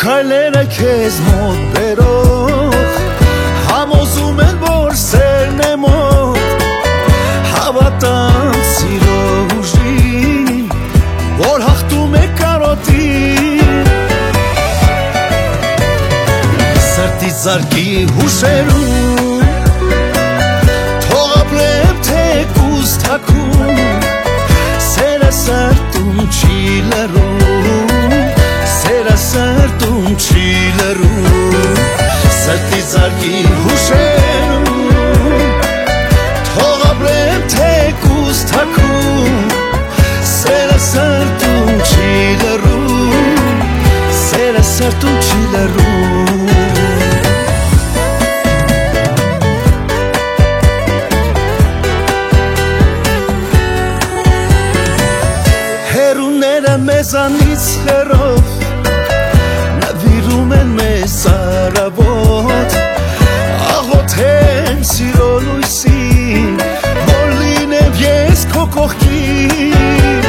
քայլերը քեզ մոտ բերող համոզում են, որ սերն է մոտ, հավատան սիրո ուժին, որ հաղթում է կարոտին, սրտից զարկի հուշերում, թող ապրեմ թեկուզ թաքուն, սերը սրտում չի լռում, սերը սրտում չի լռում, սրտից զարկի հուշերում, թող ապրեմ թեկուզ թաքուն, սերը սրտում չի լռում, սերը սրտում չի լռում. Հերուները մեզանից հեռով նվիրում են մեզ արավոտ, աղոթեն սիրո լույսին, որ լինեմ ես քո կողքին,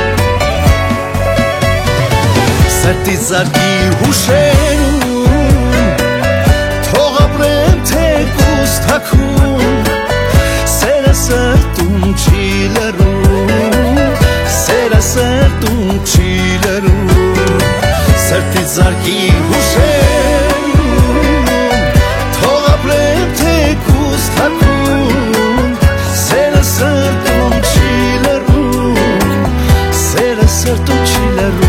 սրտից զարկի հուշերում, թող ապրեմ թեկուզ թաքուն, սերը սրտում չի լռում, սերը սրտում չի լռում, սրտից զարկի հուշերում, թող ապրեմ թեկուզ թաքուն, սերը սրտում չի լռում, սերը սրտում չի լռում.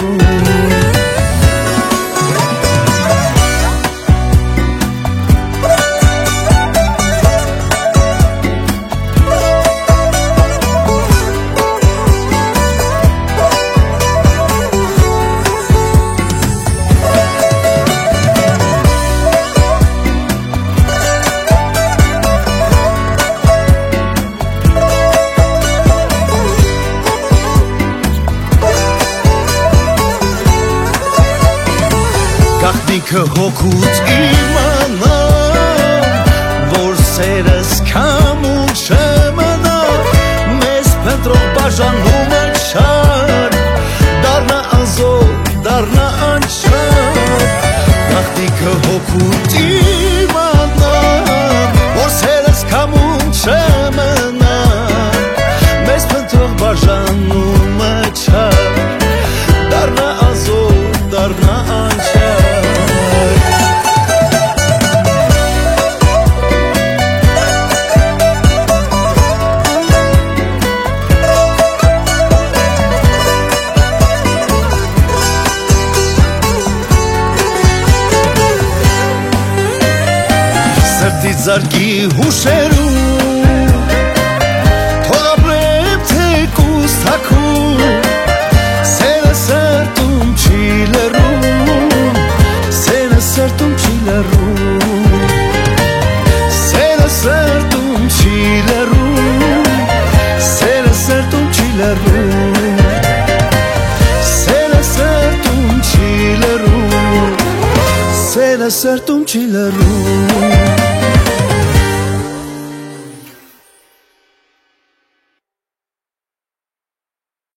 Գաղտնիքը հոգուց իմանամ, որ սերս քամուն չմնա, մեզ փնտրող բաժանումը չար, դառնա անզոր, դառնա անչար. Գաղտնիքը հոգուց իմանամ, որ սերս քամուն չմնա, մեզ փնտրող բաժանումը չար, դառնա անզոր, դառնա անչար. Սրտից զարկի հուշերում, թող ապրեմ թեկուզ թաքուն, սերը սրտում չի լռում, սերը սրտում չի լռում, սերը սրտում չի լռում, սերը սրտում չի լռում, սերը սրտում չի լռում, սերը սրտում չի լռում.